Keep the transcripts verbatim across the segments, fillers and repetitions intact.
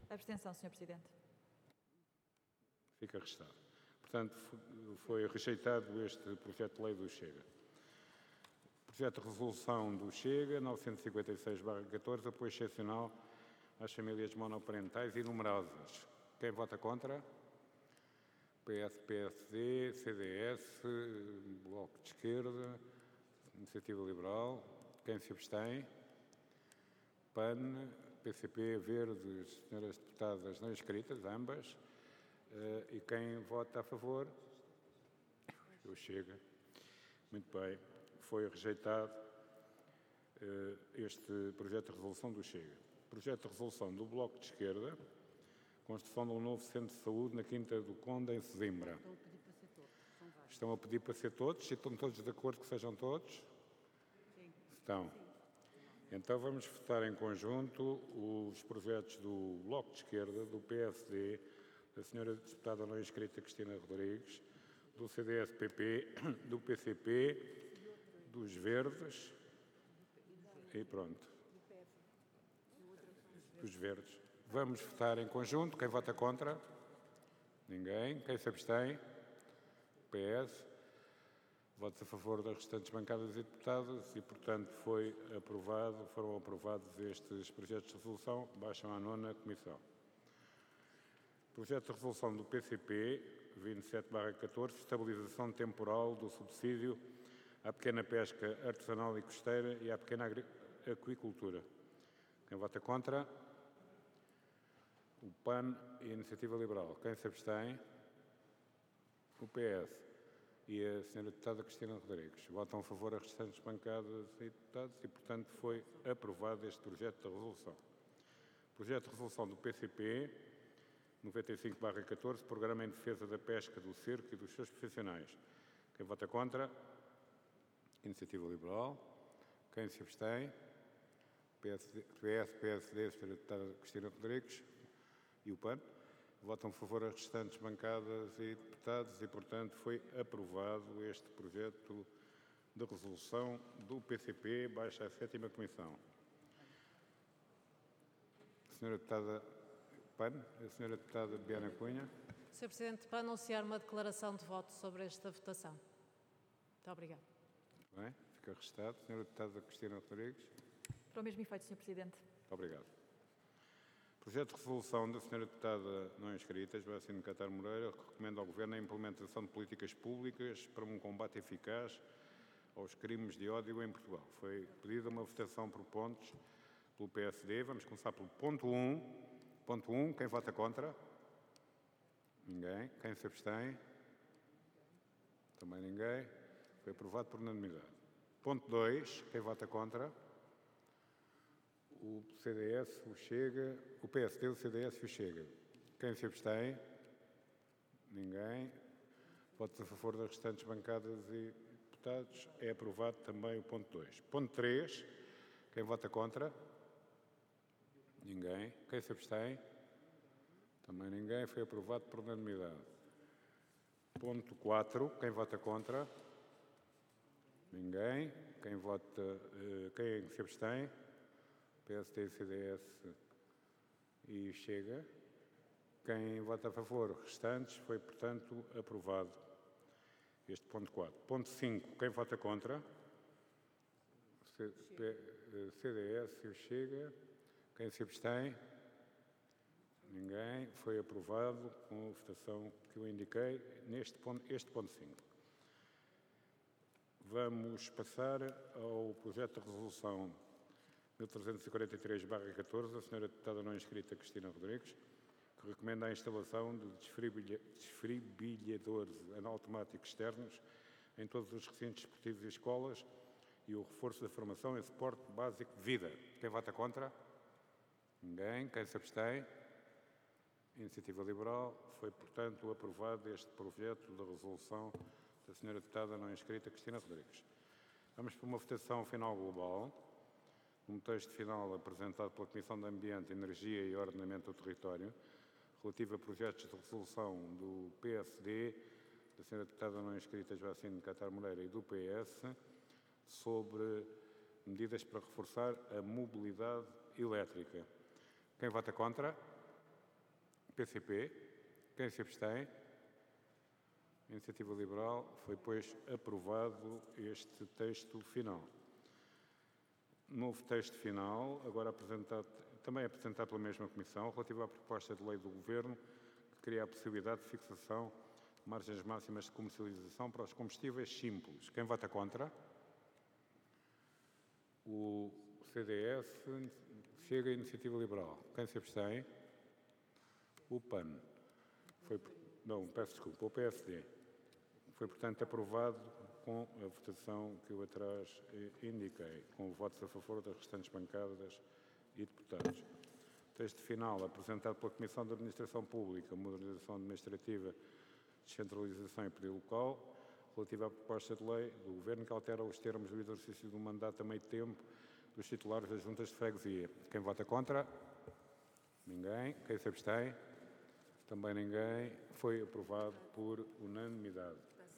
Abstenção, senhor Presidente. Fica registado. Portanto, foi rejeitado este projeto de lei do Chega. Projeto de resolução do Chega, novecentos e cinquenta e seis barra catorze, apoio excepcional às famílias monoparentais e numerosas. Quem vota contra? P S, P S D, C D S, Bloco de Esquerda, Iniciativa Liberal. Quem se abstém? P A N, P C P, Verdes, senhoras deputadas não inscritas, ambas. Uh, e quem vota a favor? O Chega. Muito bem. Foi rejeitado uh, este projeto de resolução do Chega. Projeto de resolução do Bloco de Esquerda, construção de um novo centro de saúde na Quinta do Conde, em Sesimbra. Estão a pedir para ser todos? Estão todos de acordo que sejam todos? Sim. Estão. Então vamos votar em conjunto os projetos do Bloco de Esquerda, do P S D, da senhora deputada não inscrita Cristina Rodrigues, do C D S P P, do P C P, dos Verdes e pronto. Dos Verdes. Vamos votar em conjunto. Quem vota contra? Ninguém. Quem se abstém? P S. Votos a favor das restantes bancadas e deputadas e, portanto, foi aprovado, foram aprovados estes projetos de resolução. Baixam à nona comissão. Projeto de resolução do P C P, vinte e sete barra catorze, estabilização temporal do subsídio à pequena pesca artesanal e costeira e à pequena aquicultura. Quem vota contra? O P A N e a Iniciativa Liberal. Quem se abstém? O P S e a senhora deputada Cristina Rodrigues. Votam a favor as restantes bancadas e deputados e, portanto, foi aprovado este projeto de resolução. Projeto de resolução do P C P, noventa e cinco barra catorze, Programa em Defesa da Pesca, do Cerco e dos seus profissionais. Quem vota contra? Iniciativa Liberal. Quem se abstém? P S, P S, P S D, a senhora deputada Cristina Rodrigues e o P A N. Votam a favor as restantes bancadas e deputados e, portanto, foi aprovado este projeto de resolução do P C P, baixa à sétima comissão. Senhora deputada P A N, a senhora deputada Biana Cunha. senhor Presidente, para anunciar uma declaração de voto sobre esta votação. Muito obrigada. Muito bem, fica registado. Senhora deputada Cristina Rodrigues. Para o mesmo efeito, senhor Presidente. Muito obrigado. Projeto de resolução da senhora deputada não inscrita, Joacine Catar Moreira, que recomenda ao Governo a implementação de políticas públicas para um combate eficaz aos crimes de ódio em Portugal. Foi pedida uma votação por pontos pelo P S D. Vamos começar pelo ponto um. Ponto um, quem vota contra? Ninguém. Quem se abstém? Também ninguém. Foi aprovado por unanimidade. Ponto dois, quem vota contra? O C D S, o Chega, o P S D, o C D S e o Chega. Quem se abstém? Ninguém. Votos a favor das restantes bancadas e deputados. É aprovado também o ponto dois. Ponto três. Quem vota contra? Ninguém. Quem se abstém? Também ninguém. Foi aprovado por unanimidade. Ponto quatro. Quem vota contra? Ninguém. Quem vota... Quem se abstém? P S D, C D S e Chega. Quem vota a favor? Restantes. Foi, portanto, aprovado este ponto quatro. Ponto cinco. Quem vota contra? C D S e o Chega. Quem se abstém? Ninguém. Foi aprovado com a votação que eu indiquei neste ponto, este ponto cinco. Vamos passar ao projeto de resolução mil trezentos e quarenta e três barra catorze, da senhora deputada não inscrita Cristina Rodrigues, que recomenda a instalação de desfibriladores automáticos externos em todos os recintos esportivos e escolas e o reforço da formação em suporte básico de vida. Quem vota contra? Ninguém. Quem se abstém? Iniciativa Liberal. Foi, portanto, aprovado este projeto de resolução da senhora deputada não inscrita Cristina Rodrigues. Vamos para uma votação final global. Um texto final apresentado pela Comissão de Ambiente, Energia e Ordenamento do Território, relativo a projetos de resolução do P S D, da senhora deputada não inscrita Joacine Catar Moreira e do P S, sobre medidas para reforçar a mobilidade elétrica. Quem vota contra? P C P. Quem se abstém? Iniciativa Liberal. Foi, pois, aprovado este texto final. Novo texto final, agora apresentado, também apresentado pela mesma Comissão, relativo à proposta de lei do Governo, que cria a possibilidade de fixação de margens máximas de comercialização para os combustíveis simples. Quem vota contra? O C D S, Chega a Iniciativa Liberal. Quem se abstém? O P A N. Foi, não, peço desculpa, o P S D. Foi, portanto, aprovado com a votação que eu atrás indiquei, com votos a favor das restantes bancadas e deputados. Texto final apresentado pela Comissão de Administração Pública, Modernização Administrativa, Descentralização e Poder Local, relativa à proposta de lei do Governo que altera os termos do exercício do mandato a meio tempo dos titulares das juntas de freguesia. Quem vota contra? Ninguém. Quem se abstém? Também ninguém. Foi aprovado por unanimidade.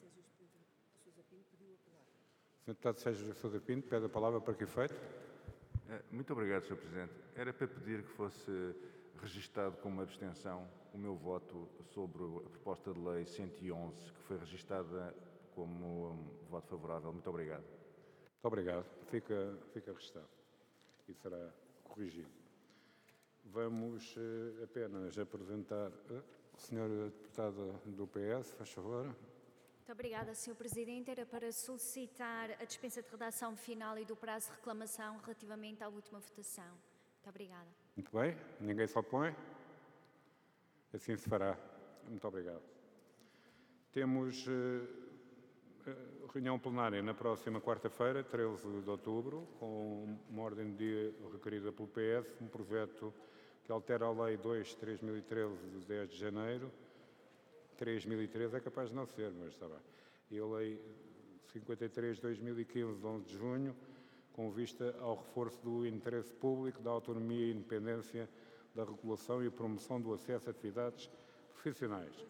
O senhor Deputado Sérgio Sousa Pinto pede a palavra para que efeito? Muito obrigado, senhor Presidente. Era para pedir que fosse registado como abstenção o meu voto sobre a proposta de lei cento e onze, que foi registada como um voto favorável. Muito obrigado. Muito obrigado. Fica, fica registado e será corrigido. Vamos uh, apenas apresentar uh, a senhora Deputada do P S, faz favor. Muito obrigada, senhor Presidente. Era para solicitar a dispensa de redação final e do prazo de reclamação relativamente à última votação. Muito obrigada. Muito bem. Ninguém se opõe? Assim se fará. Muito obrigado. Temos uh, reunião plenária na próxima quarta-feira, treze de outubro, com uma ordem de dia requerida pelo P S, um projeto que altera a Lei dois barra três mil e treze, de dez de janeiro. três mil e treze é capaz de não ser, mas está bem. E a Lei cinquenta e três de dois mil e quinze, de onze de junho, com vista ao reforço do interesse público, da autonomia e independência da regulação e promoção do acesso a atividades profissionais.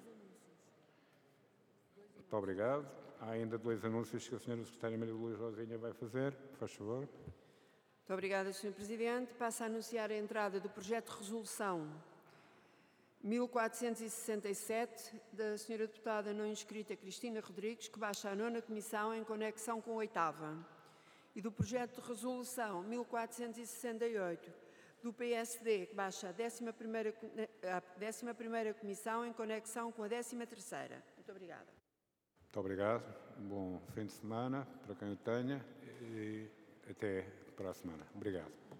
Muito obrigado. Há ainda dois anúncios que a senhora Secretária Maria Luís Rosinha vai fazer. Faz favor. Muito obrigada, senhor Presidente. Passo a anunciar a entrada do projeto de resolução mil quatrocentos e sessenta e sete, da senhora Deputada não inscrita Cristina Rodrigues, que baixa a nona comissão em conexão com a oitava, e do projeto de resolução mil quatrocentos e sessenta e oito, do P S D, que baixa a décima primeira, a décima primeira comissão em conexão com a décima terceira. Muito obrigada. Muito obrigado. Bom fim de semana para quem o tenha e até para a semana. Obrigado.